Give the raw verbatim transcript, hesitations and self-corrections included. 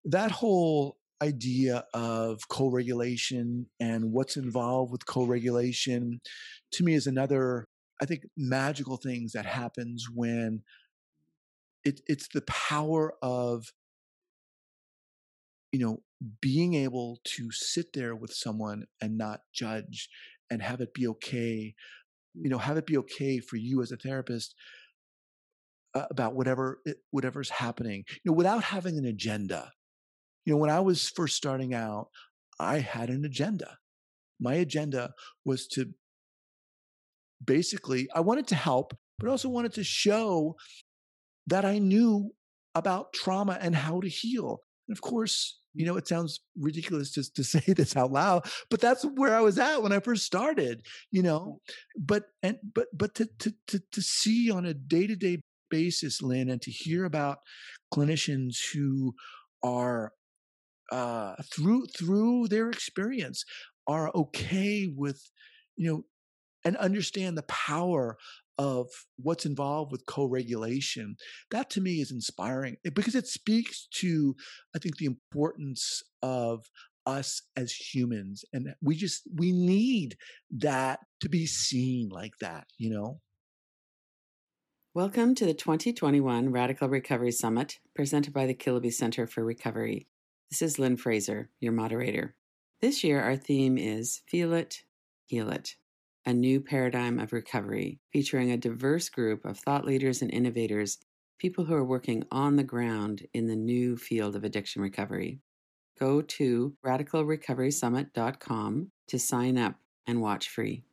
that whole idea of co-regulation and what's involved with co-regulation to me is another, I think, magical things that happens when it, it's the power of, you know, being able to sit there with someone and not judge and have it be okay, you know, have it be okay for you as a therapist uh, about whatever it, whatever's happening, you know, without having an agenda. You know, when I was first starting out, I had an agenda. My agenda was to basically, I wanted to help, but also wanted to show that I knew about trauma and how to heal. And of course, you know, it sounds ridiculous just to say this out loud, but that's where I was at when I first started, you know. But and but but to to to, to see on a day-to-day basis, Lynn, and to hear about clinicians who are uh, through through their experience are okay with, you know, and understand the power of what's involved with co-regulation. That to me is inspiring because it speaks to, I think, the importance of us as humans, and we just we need that to be seen like that, you know. Welcome to the twenty twenty-one Radical Recovery Summit, presented by the Kilby Center for Recovery. This is Lynn Fraser, your moderator. This year, our theme is Feel It, Heal It, a new paradigm of recovery, featuring a diverse group of thought leaders and innovators, people who are working on the ground in the new field of addiction recovery. Go to radical recovery summit dot com to sign up and watch free.